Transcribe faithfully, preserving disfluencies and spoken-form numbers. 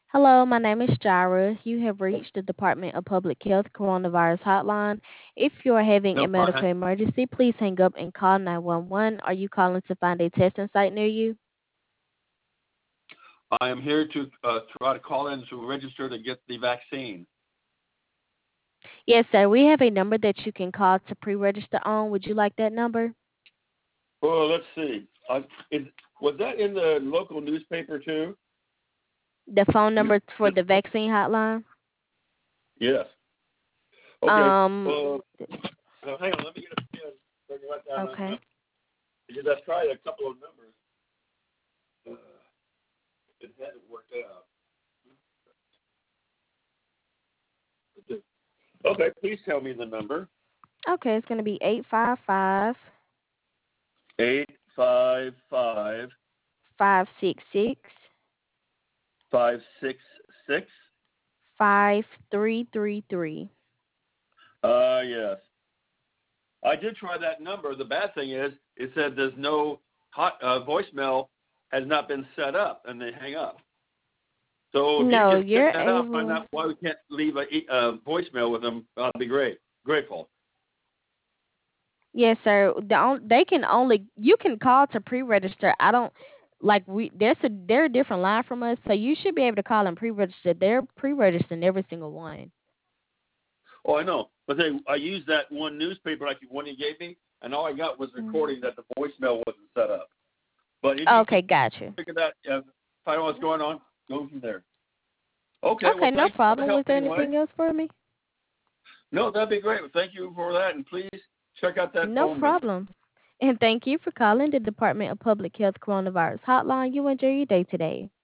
Hello, my name is Jira. You have reached the Department of Public Health Coronavirus Hotline. If you are having a No, fine. medical emergency, please hang up and call nine one one. Are you calling to find a testing site near you? I am here to uh, try to call in to register to get the vaccine. Yes, sir. We have a number that you can call to pre register on. Would you like that number? Well, let's see. Uh, is, was that in the local newspaper too? The phone You, number for the vaccine hotline? yes. Okay. Um, Well, uh, hang on. Let me get a pen. So I can write down that okay. number. Because I've tried a couple of numbers. Uh, it hasn't worked out. Okay. Please tell me the number. Okay, it's going to be eight five five, Eight five five five six six, five six six. five three three three. Uh, yes. I did try that number. The bad thing is, it said there's no hot uh, voicemail has not been set up, and they hang up. So if you No, can check you're that out, find able. out why we can't leave a, e- a voicemail with them, I'll be great, grateful. Yes, sir. The on, they can only you can call to pre-register. I don't like we there's a they're a different line from us, so you should be able to call and pre-register. They're pre-registering every single one. Oh, I know, but they, I used that one newspaper like the one you gave me, and all I got was Mm. recording that the voicemail wasn't set up. But if you can Okay, gotcha. figure that, uh, find out what's going on, go from there. Okay, Okay, well, no thank you for the problem. help Was there anyway. anything else for me? No, that'd be great. Well, thank you for that, and please check out that No phone number. problem. And thank you for calling the Department of Public Health Coronavirus Hotline. You enjoy your day today.